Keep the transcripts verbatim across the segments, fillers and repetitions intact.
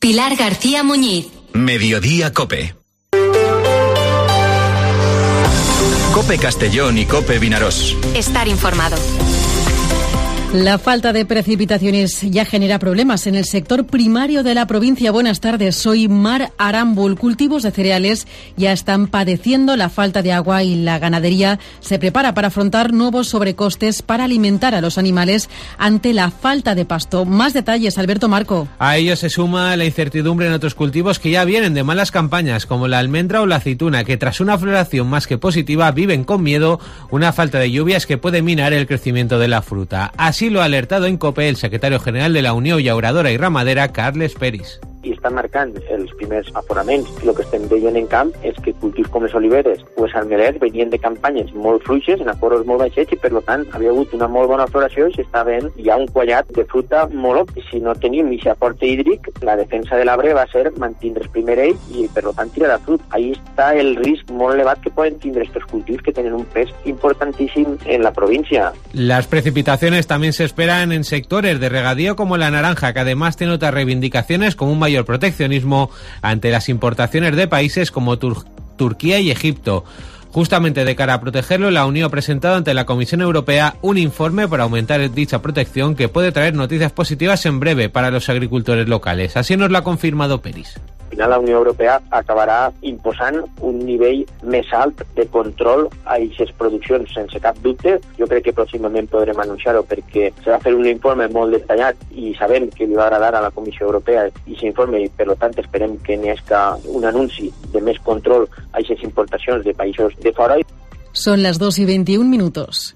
Pilar García Muñiz. Mediodía Cope. Cope Castellón y Cope Vinarós. Estar informado. La falta de precipitaciones ya genera problemas en el sector primario de la provincia. Buenas tardes, soy Mar Arambul. Cultivos de cereales ya están padeciendo la falta de agua y la ganadería se prepara para afrontar nuevos sobrecostes para alimentar a los animales ante la falta de pasto. Más detalles, Alberto Marco. A ello se suma la incertidumbre en otros cultivos que ya vienen de malas campañas, como la almendra o la aceituna, que tras una floración más que positiva viven con miedo una falta de lluvias que puede minar el crecimiento de la fruta. Así lo ha alertado en COPE el secretario general de la Unió Llauradora i Ramadera, Carles Peris. I estan marcant els primers aforaments. El que estem veient en camp és que cultius com les oliveres o els ametllers venien de campanyes molt fluixes, en aforos molt baixets, i per tant havia hagut una molt bona floració i s'està veient ja un quallat de fruta molt òptim. Si no tenim aquest aporte hídric, la defensa de l'arbre va ser mantindre el primer ell i per tant tirar la fruta. Ahí està el risc molt elevat que poden tindre estos cultius que tenen un pes importantíssim en la provincia. Las precipitaciones también se esperan en sectores de regadío como la naranja, que además tiene otras reivindicaciones como un mayor proteccionismo ante las importaciones de países como Tur- Turquía y Egipto. Justamente de cara a protegerlo, la Unión ha presentado ante la Comisión Europea un informe para aumentar dicha protección que puede traer noticias positivas en breve para los agricultores locales. Así nos lo ha confirmado Peris. Al final la Unió Europea acabarà imposant un nivell més alt de control a aquestes produccions, sense cap dubte. Jo crec que pròximament podrem anunciar-ho perquè s'ha de fer un informe molt detallat i sabem que li va agradar a la Comissió Europea i s'informe, i per tant esperem que n'hi hagi un anunci de més control a aquestes importacions de països de fora. Son las dos y veintiún minutos.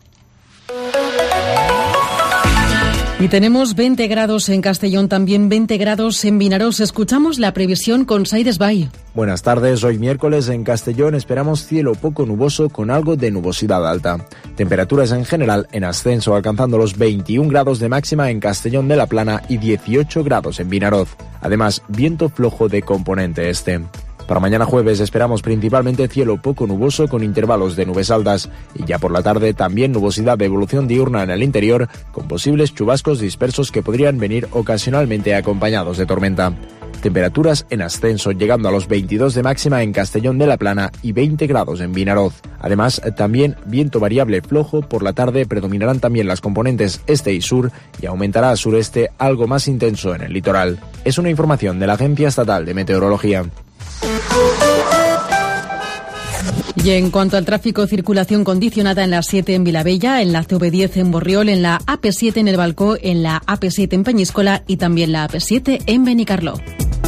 Y tenemos veinte grados en Castellón, también veinte grados en Vinarós. Escuchamos la previsión con Saides Bay. Buenas tardes, hoy miércoles en Castellón esperamos cielo poco nuboso con algo de nubosidad alta. Temperaturas en general en ascenso, alcanzando los veintiún grados de máxima en Castellón de la Plana y dieciocho grados en Vinaroz. Además, viento flojo de componente este. Para mañana jueves esperamos principalmente cielo poco nuboso con intervalos de nubes altas y ya por la tarde también nubosidad de evolución diurna en el interior con posibles chubascos dispersos que podrían venir ocasionalmente acompañados de tormenta. Temperaturas en ascenso llegando a los veintidós de máxima en Castellón de la Plana y veinte grados en Vinaroz. Además también viento variable flojo, por la tarde predominarán también las componentes este y sur y aumentará a sureste algo más intenso en el litoral. Es una información de la Agencia Estatal de Meteorología. Y en cuanto al tráfico, circulación condicionada en la siete en Vilabella, en la C V diez en Borriol, en la A P siete en El Balcó, en la A P siete en Peñíscola y también la A P siete en Benicarló.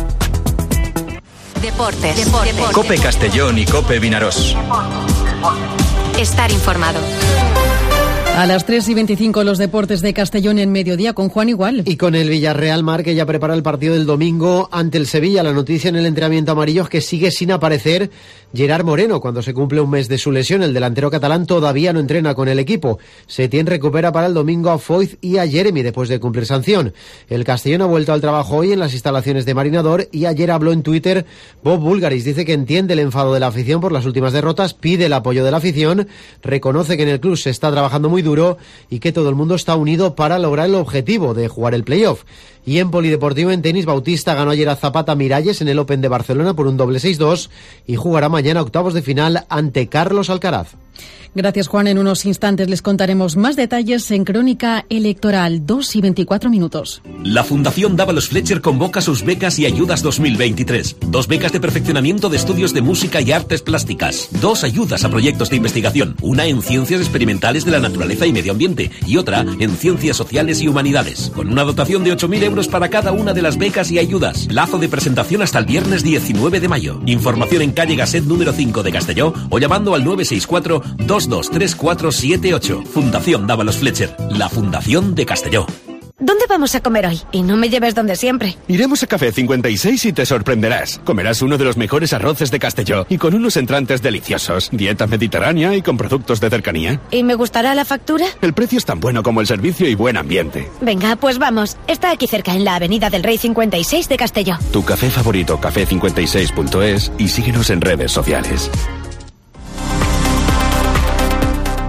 Deportes. Deportes. Cope Castellón y Cope Vinarós. Estar informado. A las tres y veinticinco los deportes de Castellón en Mediodía con Juan Igual. Y con el Villarreal Mar, que ya prepara el partido del domingo ante el Sevilla. La noticia en el entrenamiento amarillo es que sigue sin aparecer Gerard Moreno. Cuando se cumple un mes de su lesión, el delantero catalán todavía no entrena con el equipo. Setién recupera para el domingo a Foyth y a Jeremy después de cumplir sanción. El Castellón ha vuelto al trabajo hoy en las instalaciones de Marinador y ayer habló en Twitter Bob Bulgaris. Dice que entiende el enfado de la afición por las últimas derrotas, pide el apoyo de la afición, reconoce que en el club se está trabajando muy duro y que todo el mundo está unido para lograr el objetivo de jugar el playoff. Y en polideportivo, en tenis, Bautista ganó ayer a Zapata Miralles en el Open de Barcelona por un doble seis dos y jugará mañana octavos de final ante Carlos Alcaraz. Gracias, Juan. En unos instantes les contaremos más detalles en Crónica Electoral. dos y veinticuatro minutos. La Fundación Dávalos Fletcher convoca sus becas y ayudas dos mil veintitrés. Dos becas de perfeccionamiento de estudios de música y artes plásticas. Dos ayudas a proyectos de investigación. Una en ciencias experimentales de la naturaleza y medio ambiente y otra en ciencias sociales y humanidades. Con una dotación de ocho mil euros para cada una de las becas y ayudas. Plazo de presentación hasta el viernes diecinueve de mayo. Información en calle Gasset número cinco de Castelló o llamando al nueve seis cuatro, dos dos tres cuatro siete ocho. Fundación Dávalos Fletcher, la Fundación de Castelló. ¿Dónde vamos a comer hoy? Y no me lleves donde siempre. Iremos a Café cincuenta y seis y te sorprenderás. Comerás uno de los mejores arroces de Castelló y con unos entrantes deliciosos. Dieta mediterránea y con productos de cercanía. ¿Y me gustará la factura? El precio es tan bueno como el servicio y buen ambiente. Venga, pues vamos. Está aquí cerca, en la Avenida del Rey cincuenta y seis de Castelló. Tu café favorito, café cincuenta y seis punto es y síguenos en redes sociales.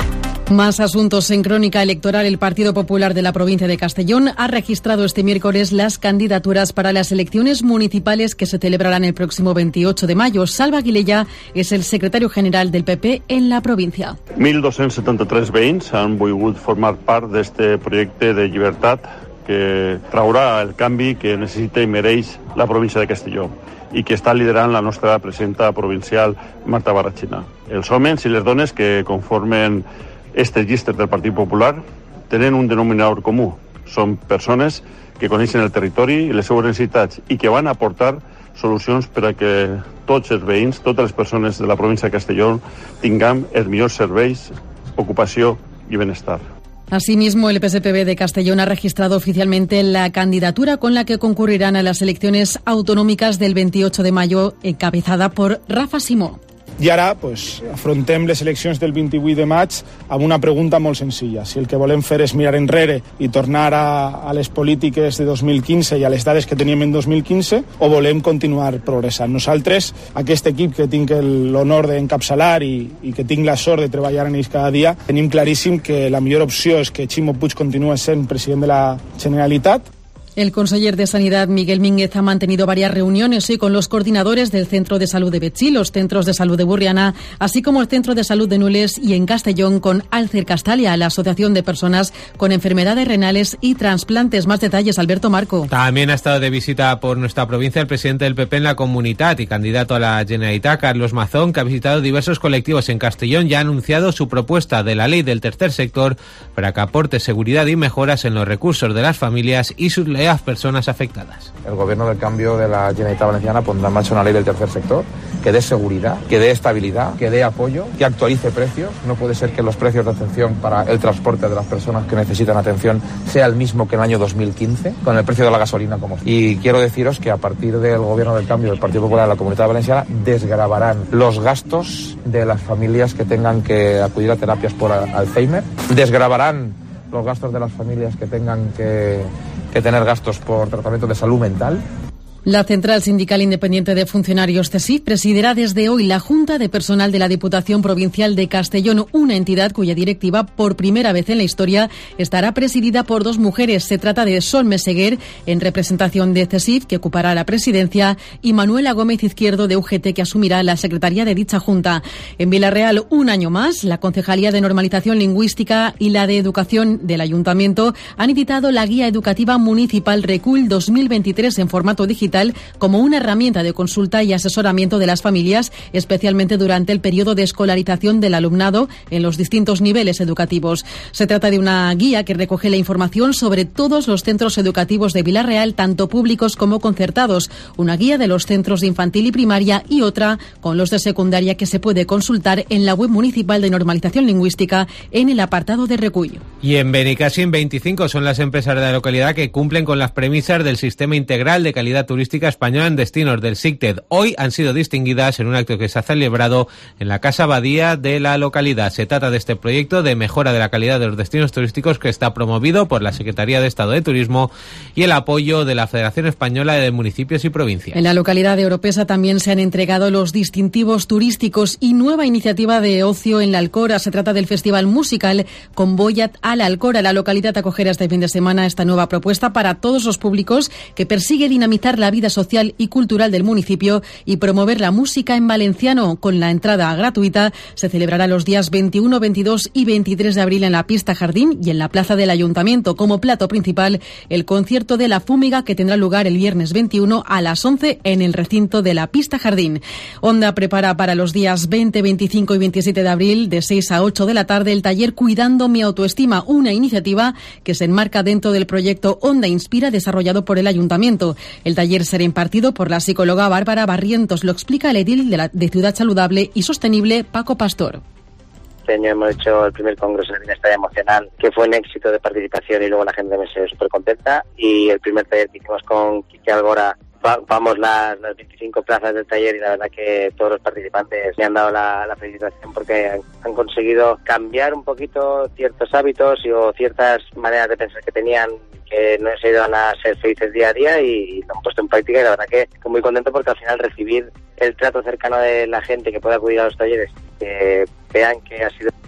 Más asuntos en crónica electoral. El Partido Popular de la provincia de Castellón ha registrado este miércoles las candidaturas para las elecciones municipales que se celebrarán el próximo veintiocho de mayo. Salva Aguilella es el secretario general del P P en la provincia. mil dos-cents setanta-tres veïns han volgut formar part d'este projecte de llibertat que traurà el canvi que necessita i mereix la província de Castelló i que està liderant la nostra presidenta provincial Marta Barrachina. Els homes i les dones que conformen aquestes llistes del Partit Popular tenen un denominador comú. Són persones que coneixen el territori i les seves necessitats i que van aportar solucions per a que tots els veïns, totes les persones de la província de Castelló tinguem els millors serveis, ocupació i benestar. Asimismo, el P S P B de Castellón ha registrado oficialmente la candidatura con la que concurrirán a las elecciones autonómicas del veintiocho de mayo, encabezada por Rafa Simó. I ara pues, afrontem les eleccions del vint-i-vuit de maig amb una pregunta molt senzilla. Si el que volem fer és mirar enrere i tornar a, a les polítiques de dos mil quinze i a les dades que teníem en dos mil quinze, o volem continuar progressant. Nosaltres, aquest equip que tinc l'honor d'encapçalar i, i que tinc la sort de treballar en ells cada dia, tenim claríssim que la millor opció és que Ximo Puig continua sent president de la Generalitat. El conseller de Sanidad, Miguel Mínguez, ha mantenido varias reuniones hoy con los coordinadores del Centro de Salud de Betxí, los centros de salud de Burriana, así como el Centro de Salud de Nules y en Castellón con Alcer Castalia, la Asociación de Personas con Enfermedades Renales y Trasplantes. Más detalles, Alberto Marco. También ha estado de visita por nuestra provincia el presidente del P P en la Comunitat y candidato a la Generalitat, Carlos Mazón, que ha visitado diversos colectivos en Castellón y ha anunciado su propuesta de la ley del tercer sector para que aporte seguridad y mejoras en los recursos de las familias y sus las personas afectadas. El gobierno del cambio de la Generalitat Valenciana pondrá en marcha una ley del tercer sector que dé seguridad, que dé estabilidad, que dé apoyo, que actualice precios. No puede ser que los precios de atención para el transporte de las personas que necesitan atención sea el mismo que en el año dos mil quince, con el precio de la gasolina como. Y quiero deciros que a partir del gobierno del cambio del Partido Popular de la Comunidad Valenciana desgravarán los gastos de las familias que tengan que acudir a terapias por Alzheimer, desgravarán los gastos de las familias que tengan que que tener gastos por tratamiento de salud mental. La Central Sindical Independiente de Funcionarios CESIF presidirá desde hoy la Junta de Personal de la Diputación Provincial de Castellón, una entidad cuya directiva, por primera vez en la historia, estará presidida por dos mujeres. Se trata de Sol Meseguer, en representación de CESIF, que ocupará la presidencia, y Manuela Gómez Izquierdo, de U G T, que asumirá la secretaría de dicha Junta. En Villarreal, un año más, la Concejalía de Normalización Lingüística y la de Educación del Ayuntamiento han editado la Guía Educativa Municipal Recull dos mil veintitrés en formato digital como una herramienta de consulta y asesoramiento de las familias, especialmente durante el periodo de escolarización del alumnado en los distintos niveles educativos. Se trata de una guía que recoge la información sobre todos los centros educativos de Villarreal, tanto públicos como concertados, una guía de los centros de infantil y primaria y otra con los de secundaria que se puede consultar en la web municipal de normalización lingüística en el apartado de Recull. Y en Benicàssim, veinticinco son las empresas de la localidad que cumplen con las premisas del Sistema Integral de Calidad Turística Española en Destinos del SICTED. Hoy han sido distinguidas en un acto que se ha celebrado en la Casa Abadía de la localidad. Se trata de este proyecto de mejora de la calidad de los destinos turísticos que está promovido por la Secretaría de Estado de Turismo y el apoyo de la Federación Española de Municipios y Provincias. En la localidad de Oropesa también se han entregado los distintivos turísticos y nueva iniciativa de ocio en la Alcora. Se trata del festival musical Convoyat a la Alcora. La localidad acogerá este fin de semana esta nueva propuesta para todos los públicos que persigue dinamizar la vida social y cultural del municipio y promover la música en valenciano. Con la entrada gratuita se celebrará los días veintiuno, veintidós y veintitrés de abril en la Pista Jardín y en la Plaza del Ayuntamiento. Como plato principal, el concierto de La Fúmiga, que tendrá lugar el viernes veintiuno a las once en el recinto de la Pista Jardín. Onda prepara para los días veinte, veinticinco y veintisiete de abril, de seis a ocho de la tarde, el taller Cuidando mi autoestima, una iniciativa que se enmarca dentro del proyecto Onda Inspira, desarrollado por el Ayuntamiento. El taller será impartido por la psicóloga Bárbara Barrientos. Lo explica el edil de, la, de Ciudad Saludable y Sostenible, Paco Pastor. Este año hemos hecho el primer congreso de bienestar emocional, que fue un éxito de participación y luego la gente me se súper contenta. Y el primer taller que hicimos con Quique Algora, va, vamos las, las veinticinco plazas del taller y la verdad que todos los participantes me han dado la, la felicitación porque han, han conseguido cambiar un poquito ciertos hábitos y, o ciertas maneras de pensar que tenían, que no se iban a ser felices día a día, y lo han puesto en práctica, y la verdad que estoy muy contento porque al final recibir el trato cercano de la gente que pueda acudir a los talleres, que vean que ha sido